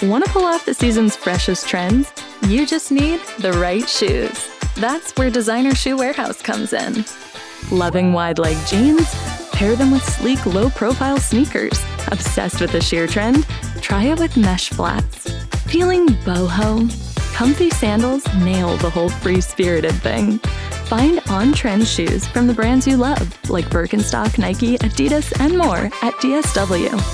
Want to pull off the season's freshest trends? You just need the right shoes. That's where Designer Shoe Warehouse comes in. Loving wide leg jeans? Pair them with sleek, low-profile sneakers. Obsessed with the sheer trend? Try it with mesh flats. Feeling boho? Comfy sandals nail the whole free-spirited thing. Find on-trend shoes from the brands you love, like Birkenstock, Nike, Adidas, and more at DSW.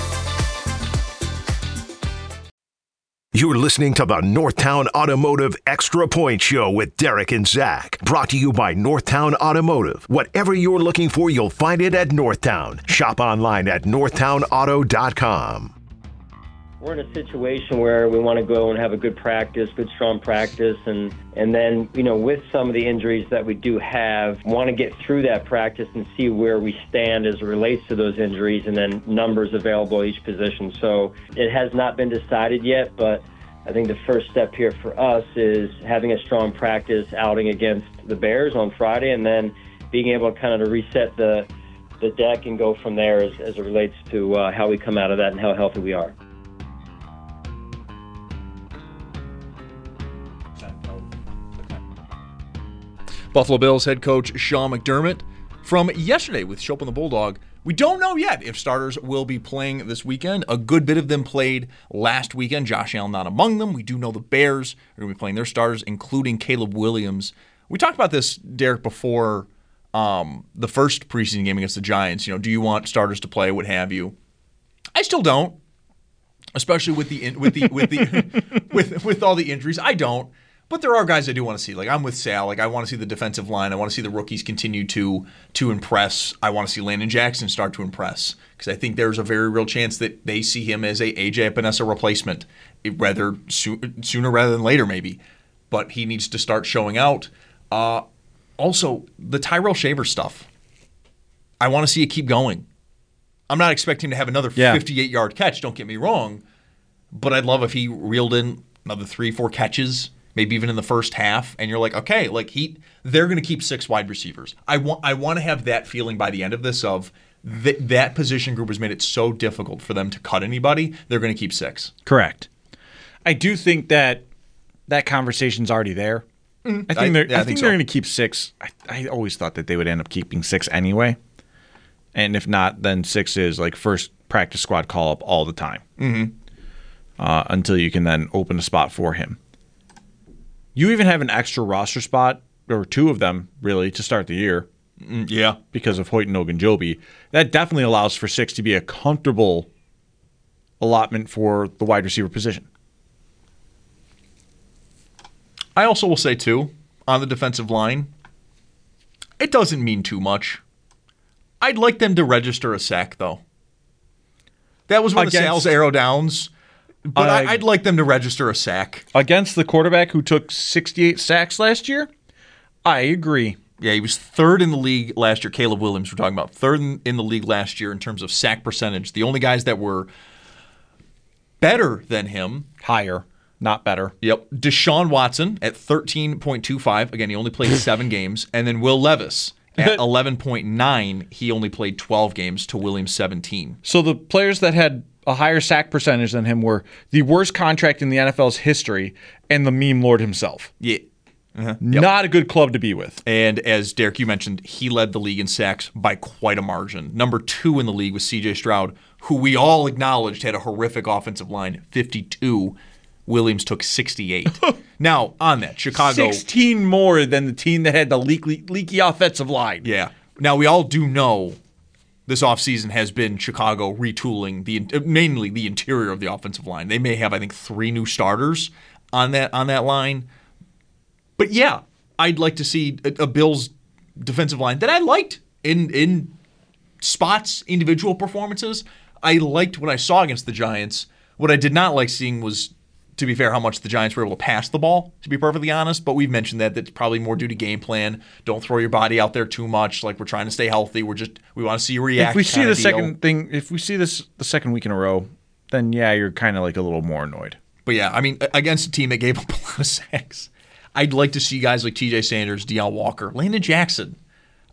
You're listening to the Northtown Automotive Extra Point Show with Derek and Zach. Brought to you by Northtown Automotive. Whatever you're looking for, you'll find it at Northtown. Shop online at northtownauto.com. We're in a situation where we want to go and have a good practice, good strong practice, and then, with some of the injuries that we do have, want to get through that practice and see where we stand as it relates to those injuries and then numbers available at each position. So it has not been decided yet, but I think the first step here for us is having a strong practice outing against the Bears on Friday and then being able to kind of reset the deck and go from there as it relates to how we come out of that and how healthy we are. Buffalo Bills head coach Sean McDermott from yesterday with Schopp and the Bulldog. We don't know yet if starters will be playing this weekend. A good bit of them played last weekend. Josh Allen not among them. We do know the Bears are going to be playing their starters, including Caleb Williams. We talked about this, Derek, before the first preseason game against the Giants. Do you want starters to play? What have you? I still don't, especially with all the injuries. I don't. But there are guys I do want to see. Like, I'm with Sal. Like, I want to see the defensive line. I want to see the rookies continue to impress. I want to see Landon Jackson start to impress because I think there's a very real chance that they see him as a AJ Epinesa replacement, sooner rather than later maybe. But he needs to start showing out. Also, the Tyrell Shaver stuff. I want to see it keep going. I'm not expecting to have another 58-yard catch, don't get me wrong. But I'd love if he reeled in another 3-4 catches, maybe even in the first half, and you're like, okay, they're going to keep 6 wide receivers. I want to have that feeling by the end of this of that position group has made it so difficult for them to cut anybody, they're going to keep 6. Correct. I do think that conversation's already there. I think they're going to keep 6. I always thought that they would end up keeping 6 anyway. And if not, then 6 is like first practice squad call-up all the time until you can then open a spot for him. You even have an extra roster spot, or 2 of them, really, to start the year. Yeah. Because of Hoyt and Ogunjobi. That definitely allows for 6 to be a comfortable allotment for the wide receiver position. I also will say, too, on the defensive line, it doesn't mean too much. I'd like them to register a sack, though. That was one of Sal's arrow downs. But I'd like them to register a sack. Against the quarterback who took 68 sacks last year? I agree. Yeah, he was 3rd in the league last year. Caleb Williams, we're talking about. 3rd in the league last year in terms of sack percentage. The only guys that were better than him. Higher, not better. Yep. Deshaun Watson at 13.25. Again, he only played 7 games. And then Will Levis at 11.9. He only played 12 games to Williams' 17. So the players that had a higher sack percentage than him were the worst contract in the NFL's history and the meme lord himself. Yeah. Yep. Not a good club to be with. And as Derek, you mentioned, he led the league in sacks by quite a margin. Number 2 in the league was C.J. Stroud, who we all acknowledged had a horrific offensive line, 52. Williams took 68. Now, on that, Chicago... 16 more than the team that had the leaky offensive line. Yeah. Now, we all do know this offseason has been Chicago retooling mainly the interior of the offensive line. They may have, I think, 3 new starters on that line. But yeah, I'd like to see a Bills defensive line that I liked in spots, individual performances. I liked what I saw against the Giants. What I did not like seeing was, to be fair, how much the Giants were able to pass the ball, to be perfectly honest. But we've mentioned that's probably more due to game plan. Don't throw your body out there too much. Like, we're trying to stay healthy. We want to see you react. If we see this the second week in a row, then yeah, you're kind of like a little more annoyed. But yeah, I mean, against a team that gave up a lot of sacks, I'd like to see guys like TJ Sanders, Deion Walker, Landon Jackson.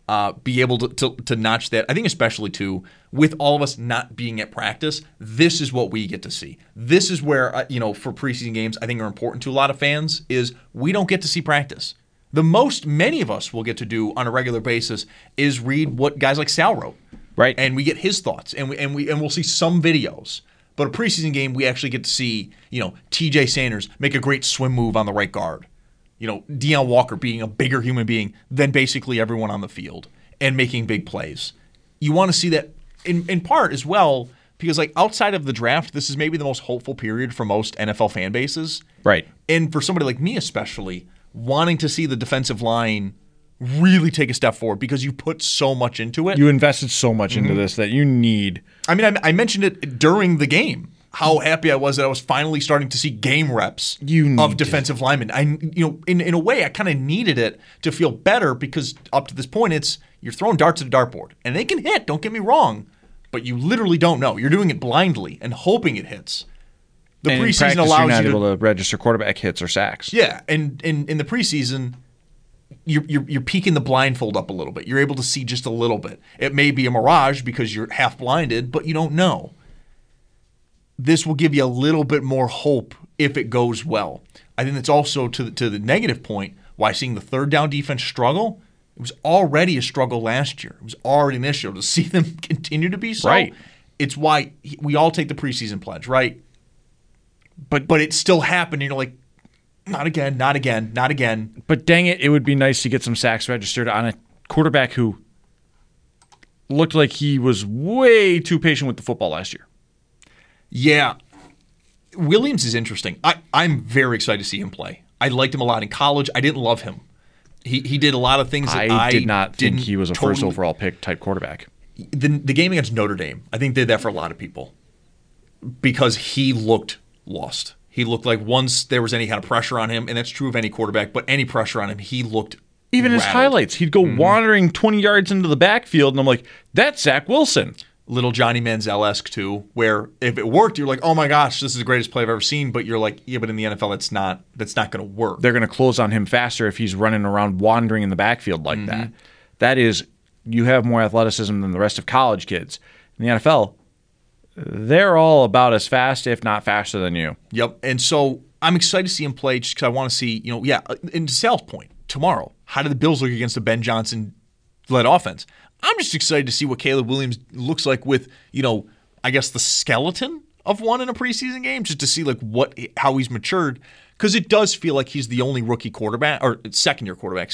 be able to notch that. I think especially, too, with all of us not being at practice, this is what we get to see. This is where, for preseason games, I think are important to a lot of fans, is we don't get to see practice. The most many of us will get to do on a regular basis is read what guys like Sal wrote. Right. And we get his thoughts, and we'll see some videos. But a preseason game, we actually get to see, TJ Sanders make a great swim move on the right guard. Deion Walker being a bigger human being than basically everyone on the field and making big plays. You want to see that in part as well because, outside of the draft, this is maybe the most hopeful period for most NFL fan bases. Right. And for somebody like me especially, wanting to see the defensive line really take a step forward because you put so much into it. You invested so much into this that you need. I mean, I mentioned it during the game. How happy I was that I was finally starting to see game reps of defensive linemen. In a way, I kind of needed it to feel better because up to this point, you're throwing darts at a dartboard. And they can hit, don't get me wrong, but you literally don't know. You're doing it blindly and hoping it hits. The and preseason in practice, allows you're not you able to register quarterback hits or sacks. Yeah, and in the preseason, you're peeking the blindfold up a little bit. You're able to see just a little bit. It may be a mirage because you're half blinded, but you don't know. This will give you a little bit more hope if it goes well. I think that's also to the negative point why seeing the third down defense struggle. It was already a struggle last year. It was already an issue. To see them continue to be so, right. It's why we all take the preseason pledge, right? But it still happened. And you're like, not again, not again, not again. But dang it would be nice to get some sacks registered on a quarterback who looked like he was way too patient with the football last year. Yeah. Williams is interesting. I'm very excited to see him play. I liked him a lot in college. I didn't love him. He did a lot of things that I did not think he was a first overall pick type quarterback. The game against Notre Dame, I think, did that for a lot of people because he looked lost. He looked like once there was any kind of pressure on him, and that's true of any quarterback, but any pressure on him, he looked even rattled. His highlights, he'd go wandering 20 yards into the backfield, and I'm like, that's Zach Wilson. Little Johnny Manziel-esque, too, where if it worked, you're like, oh my gosh, this is the greatest play I've ever seen, but you're like, yeah, but in the NFL, that's not going to work. They're going to close on him faster if he's running around wandering in the backfield like that. That is, you have more athleticism than the rest of college kids. In the NFL, they're all about as fast, if not faster than you. Yep, and so I'm excited to see him play just because I want to see, and to Sal's point, tomorrow, how do the Bills look against a Ben Johnson-led offense? I'm just excited to see what Caleb Williams looks like with, I guess the skeleton of one in a preseason game, just to see how he's matured. Because it does feel like he's the only rookie quarterback, or second-year quarterback,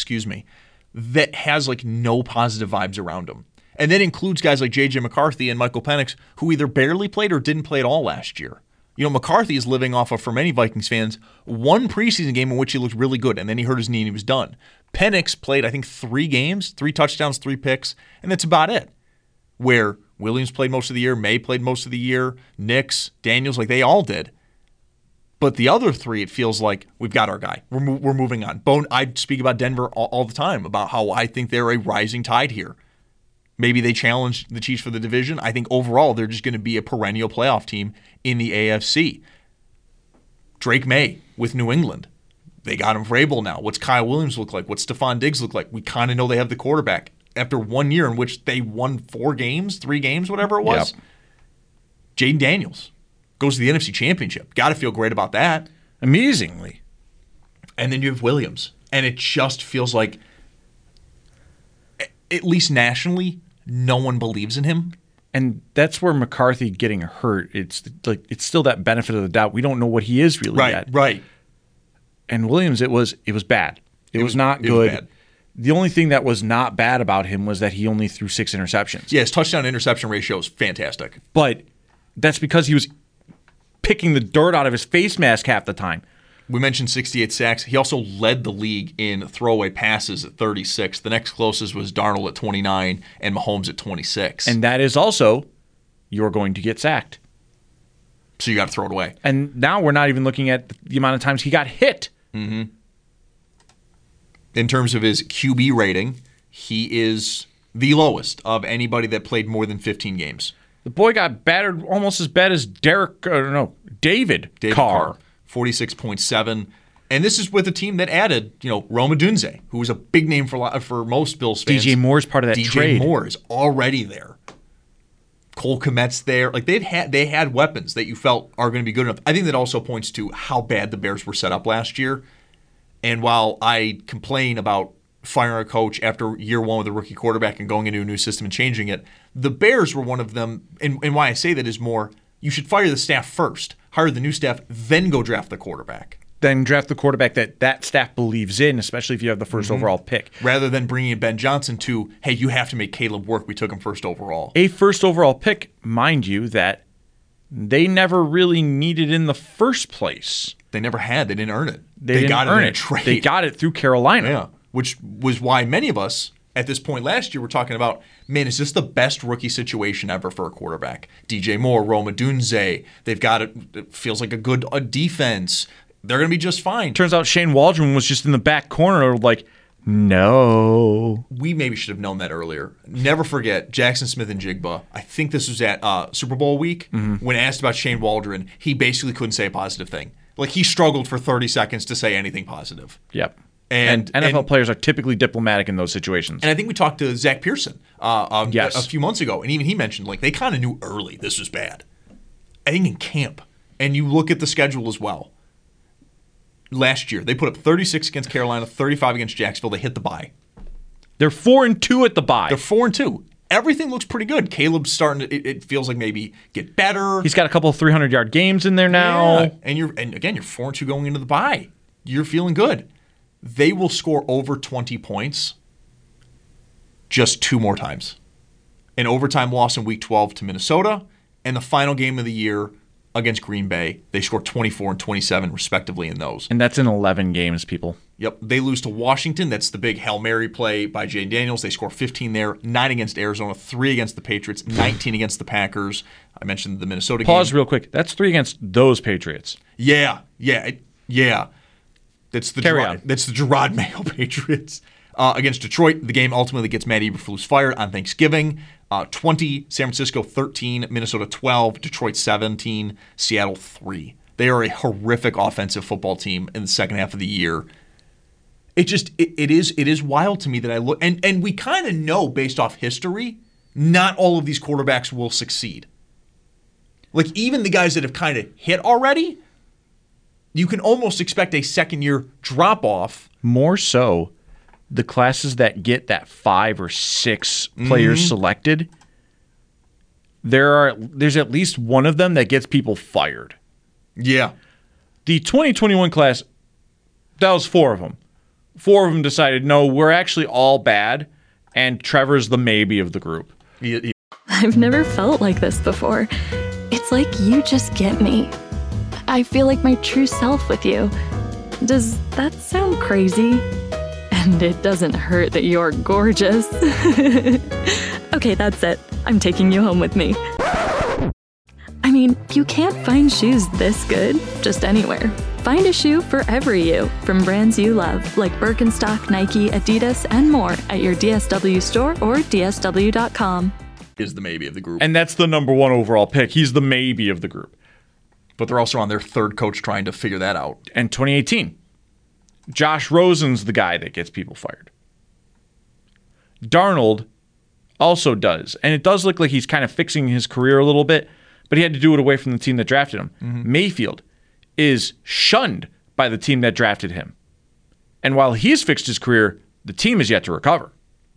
that has no positive vibes around him. And that includes guys like J.J. McCarthy and Michael Penix, who either barely played or didn't play at all last year. McCarthy is living off of, for many Vikings fans, one preseason game in which he looked really good, and then he hurt his knee and he was done. Penix played, I think, 3 games, 3 touchdowns, 3 picks, and that's about it. Where Williams played most of the year, May played most of the year, Nix, Daniels, they all did. But the other 3, it feels like we've got our guy. We're moving on. I speak about Denver all the time, about how I think they're a rising tide here. Maybe they challenge the Chiefs for the division. I think overall they're just going to be a perennial playoff team in the AFC. Drake May with New England. They got him Vrabel now. What's Kyle Williams look like? What's Stephon Diggs look like? We kind of know they have the quarterback. After 1 year in which they won 4 games, 3 games, whatever it was. Yep. Jaden Daniels goes to the NFC Championship. Got to feel great about that. Amazingly. And then you have Williams. And it just feels like, at least nationally, no one believes in him. And that's where McCarthy getting hurt, it's still that benefit of the doubt. We don't know what he is really yet. Right. And Williams, it was bad. It was not good. Was bad. The only thing that was not bad about him was that he only threw 6 interceptions. Yeah, his touchdown-interception ratio is fantastic. But that's because he was picking the dirt out of his face mask half the time. We mentioned 68 sacks. He also led the league in throwaway passes at 36. The next closest was Darnold at 29 and Mahomes at 26. And that is also, you're going to get sacked. So you got to throw it away. And now we're not even looking at the amount of times he got hit. Mm-hmm. In terms of his QB rating, he is the lowest of anybody that played more than 15 games. The boy got battered almost as bad as David Carr. 46.7. And this is with a team that added, Rome Odunze, who was a big name for most Bills fans. DJ Moore's part of that trade. DJ Moore is already there. Cole Kmet's there. Like they had weapons that you felt are going to be good enough. I think that also points to how bad the Bears were set up last year. And while I complain about firing a coach after year one with a rookie quarterback and going into a new system and changing it, the Bears were one of them. And why I say that is more, you should fire the staff first, hire the new staff, then go draft the quarterback. Then draft the quarterback that staff believes in, especially if you have the first overall pick. Rather than bringing in Ben Johnson to, hey, you have to make Caleb work. We took him first overall. A first overall pick, mind you, that they never really needed in the first place. They never had. They didn't earn it. They got it in a trade. They got it through Carolina. Yeah, which was why many of us at this point last year were talking about, man, is this the best rookie situation ever for a quarterback? DJ Moore, Rome Odunze, they've got it feels like a defense. They're going to be just fine. Turns out Shane Waldron was just in the back corner like, no. We maybe should have known that earlier. Never forget Jackson Smith-Njigba. I think this was at Super Bowl week. When asked about Shane Waldron, he basically couldn't say a positive thing. Like he struggled for 30 seconds to say anything positive. Yep. And NFL players are typically diplomatic in those situations. And I think we talked to Zach Pearson a few months ago, and even he mentioned like they kind of knew early this was bad. I think in camp, and you look at the schedule as well. Last year, they put up 36 against Carolina, 35 against Jacksonville. They hit the bye. They're 4-2 at the bye. They're 4-2. Everything looks pretty good. Caleb's starting to, it feels like maybe get better. He's got a couple of 300-yard games in there now. Yeah. And again, you're 4-2 going into the bye. You're feeling good. They will score over 20 points just 2 more times. An overtime loss in Week 12 to Minnesota, and the final game of the year against Green Bay. They scored 24 and 27 respectively in those. And that's in 11 games, people. Yep. They lose to Washington. That's the big Hail Mary play by Jay Daniels. They score 15 there, 9 against Arizona, 3 against the Patriots, 19 against the Packers. I mentioned the Minnesota game. Pause real quick. That's 3 against those Patriots. Yeah. That's the Gerard Mayo Patriots. Against Detroit, the game ultimately gets Matt Eberflus fired on Thanksgiving. 20, San Francisco 13, Minnesota 12, Detroit 17, Seattle 3. They are a horrific offensive football team in the second half of the year. It is wild to me that I look and we kind of know based off history, not all of these quarterbacks will succeed. Like even the guys that have kind of hit already, you can almost expect a second year drop off. More so, the classes that get that 5 or 6 players selected, there's at least one of them that gets people fired. Yeah. The 2021 class, that was 4 of them. 4 of them decided, no, we're actually all bad, and Trevor's the maybe of the group. I've never felt like this before. It's like you just get me. I feel like my true self with you. Does that sound crazy? And it doesn't hurt that you're gorgeous. Okay, that's it. I'm taking you home with me. I mean, you can't find shoes this good just anywhere. Find a shoe for every you from brands you love, like Birkenstock, Nike, Adidas, and more at your DSW store or DSW.com. Is the maybe of the group. And that's the number 1 overall pick. He's the maybe of the group. But they're also on their 3rd coach trying to figure that out. And 2018. Josh Rosen's the guy that gets people fired. Darnold also does. And it does look like he's kind of fixing his career a little bit, but he had to do it away from the team that drafted him. Mayfield is shunned by the team that drafted him. And while he's fixed his career, the team is yet to recover.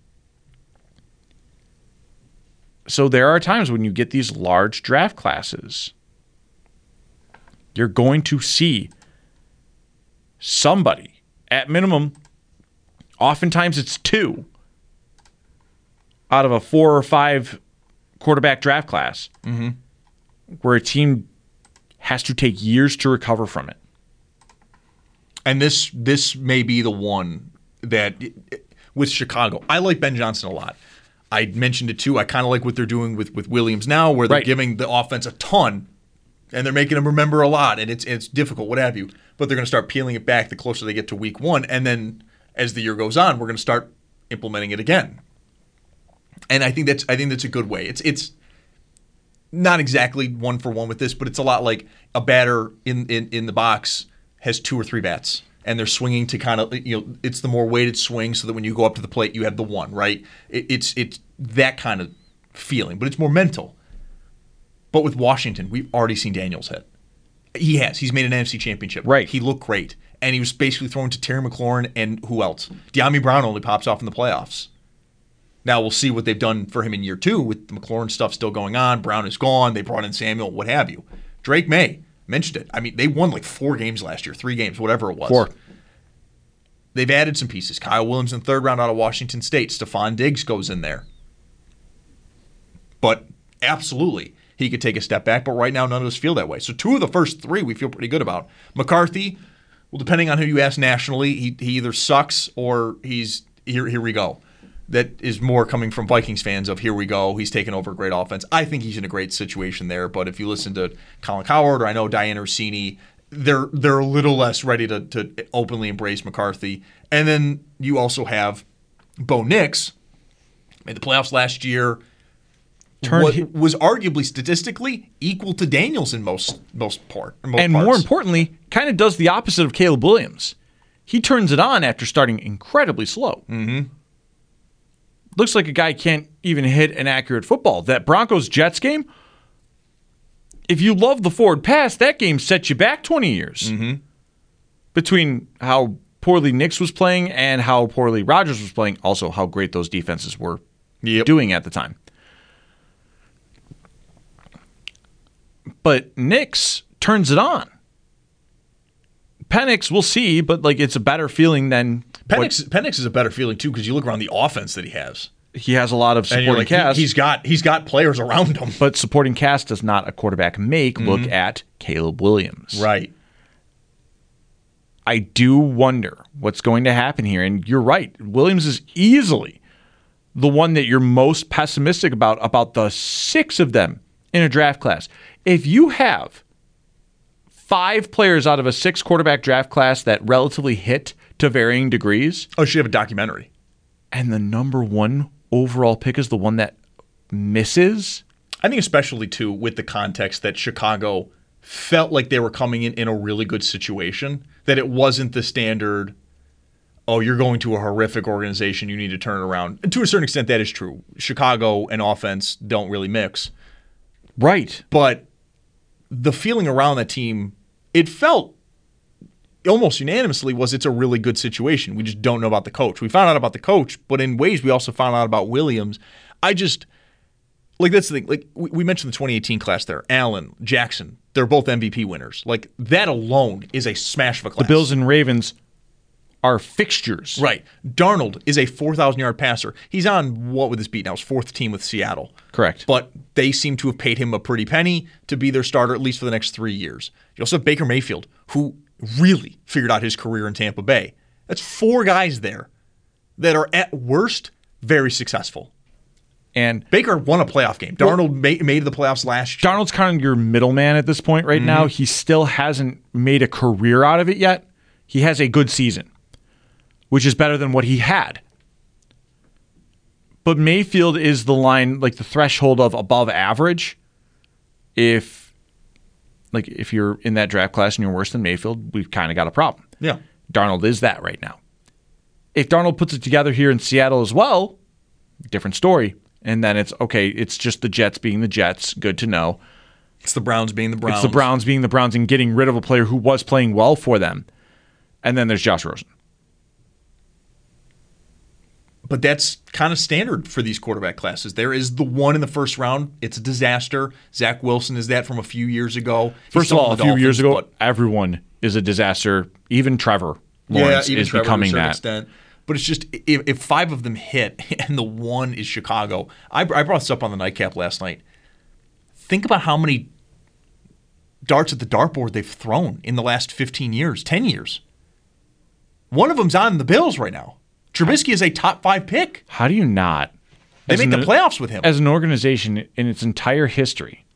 So there are times when you get these large draft classes, you're going to see somebody, at minimum, oftentimes it's 2 out of a 4 or 5 quarterback draft class, where a team has to take years to recover from it. And this may be the one that, with Chicago, I like Ben Johnson a lot. I mentioned it too. I kind of like what they're doing with Williams now, where they're giving the offense a ton, and they're making them remember a lot, and it's difficult, what have you. But they're going to start peeling it back the closer they get to week 1, and then as the year goes on, we're going to start implementing it again. And I think that's a good way. It's not exactly 1 for 1 with this, but it's a lot like a batter in the box has 2 or 3 bats. and they're swinging to kind of, it's the more weighted swing so that when you go up to the plate, you have the one, right? It's that kind of feeling, but it's more mental. But with Washington, we've already seen Daniels hit. He has. He's made an NFC championship. Right. He looked great. And he was basically thrown to Terry McLaurin and who else? De'Ami Brown only pops off in the playoffs. Now we'll see what they've done for him in year 2 with the McLaurin stuff still going on. Brown is gone. They brought in Samuel, what have you. Drake May mentioned it. I mean, they won like 4 games last year, 3 games, whatever it was. 4. They've added some pieces. Kyle Williams in the 3rd round out of Washington State. Stephon Diggs goes in there. But absolutely, he could take a step back. But right now, none of us feel that way. So 2 of the first 3 we feel pretty good about. McCarthy, well, depending on who you ask nationally, he either sucks or he's here we go. That is more coming from Vikings fans of here we go. He's taken over a great offense. I think he's in a great situation there. But if you listen to Colin Cowherd or I know Diane Orsini, they're a little less ready to openly embrace McCarthy. And then you also have Bo Nix, made the playoffs last year. Was arguably statistically equal to Daniels in most parts. More importantly, kind of does the opposite of Caleb Williams. He turns it on after starting incredibly slow. Mm-hmm. Looks like a guy can't even hit an accurate football. That Broncos-Jets game, if you love the forward pass, that game set you back 20 years. Mm-hmm. Between how poorly Nix was playing and how poorly Rodgers was playing, also how great those defenses were doing at the time. But Nix turns it on. Penix, we'll see, but it's a better feeling than Penix is a better feeling too because you look around the offense that he has. He has a lot of supporting cast. He's got players around him. But supporting cast does not a quarterback make. Mm-hmm. Look at Caleb Williams. Right. I do wonder what's going to happen here. And you're right. Williams is easily the one that you're most pessimistic about the 6 of them in a draft class. If you have 5 players out of a 6 quarterback draft class that relatively hit to varying degrees. Oh, she have a documentary. And the number 1 overall pick is the one that misses. I think especially, too, with the context that Chicago felt like they were coming in a really good situation, that it wasn't the standard, oh, you're going to a horrific organization, you need to turn it around. And to a certain extent, that is true. Chicago and offense don't really mix. Right. But the feeling around that team, it felt almost unanimously was it's a really good situation. We just don't know about the coach. We found out about the coach, but in ways we also found out about Williams. That's the thing. We mentioned the 2018 class there. Allen, Jackson, they're both MVP winners. That alone is a smash of a class. The Bills and Ravens are fixtures. Right. Darnold is a 4,000-yard passer. He's on, what would this be now? His 4th team with Seattle. Correct. But they seem to have paid him a pretty penny to be their starter at least for the next 3 years. You also have Baker Mayfield, who really figured out his career in Tampa Bay. That's 4 guys there that are at worst very successful. And Baker won a playoff game. Darnold made the playoffs last year. Darnold's kind of your middleman at this point right now. He still hasn't made a career out of it yet. He has a good season, which is better than what he had. But Mayfield is the line, the threshold of above average. If you're in that draft class and you're worse than Mayfield, we've kind of got a problem. Yeah. Darnold is that right now. If Darnold puts it together here in Seattle as well, different story. And then it's just the Jets being the Jets. Good to know. It's the Browns being the Browns. It's the Browns being the Browns and getting rid of a player who was playing well for them. And then there's Josh Rosen. But that's kind of standard for these quarterback classes. There is the one in the first round. It's a disaster. Zach Wilson is that from a few years ago. First of all, a few years ago, everyone is a disaster. Even Trevor Lawrence is becoming that. Extent. But it's just, if 5 of them hit and the 1 is Chicago. I brought this up on the nightcap last night. Think about how many darts at the dartboard they've thrown in the last 15 years, 10 years. One of them's on the Bills right now. Trubisky is a top 5 pick. How do you not? They make the playoffs with him. As an organization in its entire history,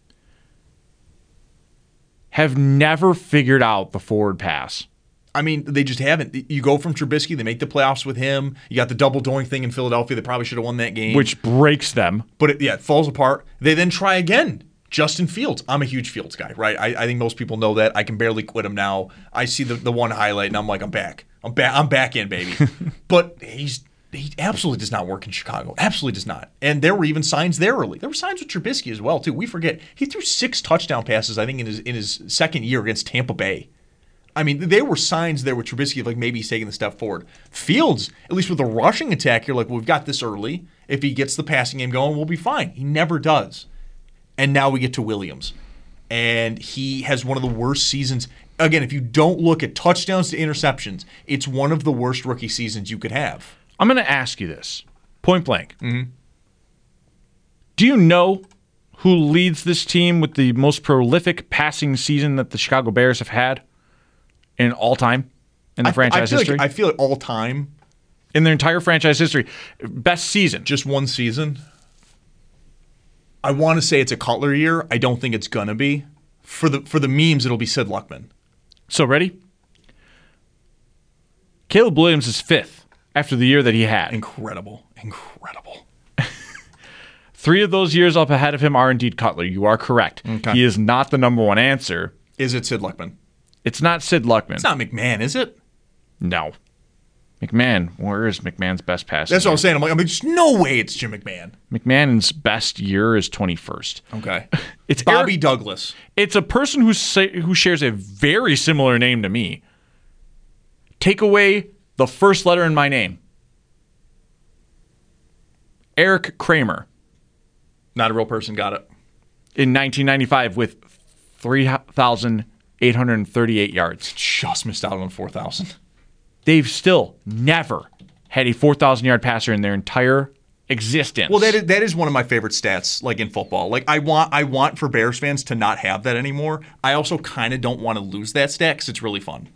have never figured out the forward pass. I mean, they just haven't. You go from Trubisky, they make the playoffs with him. You got the double doink thing in Philadelphia. They probably should have won that game. Which breaks them. But it falls apart. They then try again Justin Fields. I'm a huge Fields guy, right? I think most people know that. I can barely quit him now. I see the one highlight, and I'm like, I'm back. I'm back in, baby. But he absolutely does not work in Chicago. Absolutely does not. And there were even signs there early. There were signs with Trubisky as well, too. We forget. He threw 6 touchdown passes, I think, in his second year against Tampa Bay. I mean, there were signs there with Trubisky of like maybe he's taking the step forward. Fields, at least with the rushing attack, you're like, well, we've got this early. If he gets the passing game going, we'll be fine. He never does. And now we get to Williams. And he has one of the worst seasons. Again, if you don't look at touchdowns to interceptions, it's one of the worst rookie seasons you could have. I'm going to ask you this, point blank. Mm-hmm. Do you know who leads this team with the most prolific passing season that the Chicago Bears have had in all time in the franchise history? I feel like all time. In their entire franchise history. Best season. Just one season? I want to say it's a Cutler year. I don't think it's going to be. For the memes, it'll be Sid Luckman. So, ready? Caleb Williams is 5th after the year that he had. Incredible. 3 of those years up ahead of him are indeed Cutler. You are correct. Okay. He is not the number one answer. Is it Sid Luckman? It's not Sid Luckman. It's not McMahon, is it? No. McMahon, where is McMahon's best passer? That's what I'm saying. I'm like, there's no way it's Jim McMahon. McMahon's best year is 21st. Okay. It's Bobby Douglas. It's a person who shares a very similar name to me. Take away the first letter in my name. Eric Kramer. Not a real person, got it. In 1995 with 3,838 yards. Just missed out on 4,000. They've still never had a 4,000-yard passer in their entire existence. Well, that is one of my favorite stats, like in football. Like I want for Bears fans to not have that anymore. I also kind of don't want to lose that stat because it's really fun.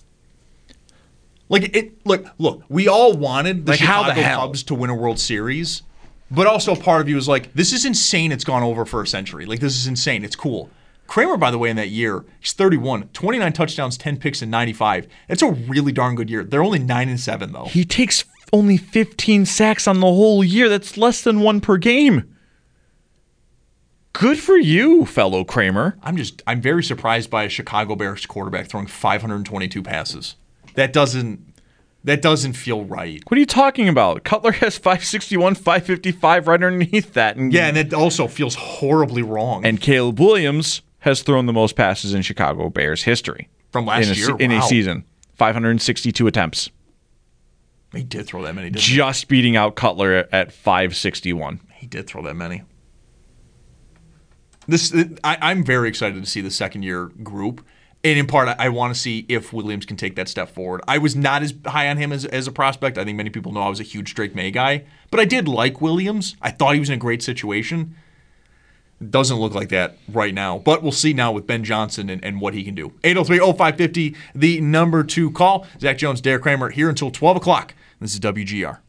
Like look, we all wanted the Chicago Cubs to win a World Series, but also part of you was like, this is insane. It's gone over for a century. Like this is insane. It's cool. Kramer, by the way, in that year, he's 31, 29 touchdowns, 10 picks in 95. It's a really darn good year. They're only 9-7, though. He takes only 15 sacks on the whole year. That's less than 1 per game. Good for you, fellow Kramer. I'm very surprised by a Chicago Bears quarterback throwing 522 passes. That doesn't feel right. What are you talking about? Cutler has 561, 555 right underneath that. And it also feels horribly wrong. And Caleb Williams has thrown the most passes in Chicago Bears history. From last year? In a season. 562 attempts. He did throw that many, didn't he? Just beating out Cutler at 561. He did throw that many. I'm very excited to see the second-year group. And in part, I want to see if Williams can take that step forward. I was not as high on him as a prospect. I think many people know I was a huge Drake May guy. But I did like Williams. I thought he was in a great situation. It doesn't look like that right now. But we'll see now with Ben Johnson and what he can do. 803-0550, the number 2 call. Zach Jones, Derek Kramer, here until 12 o'clock. This is WGR.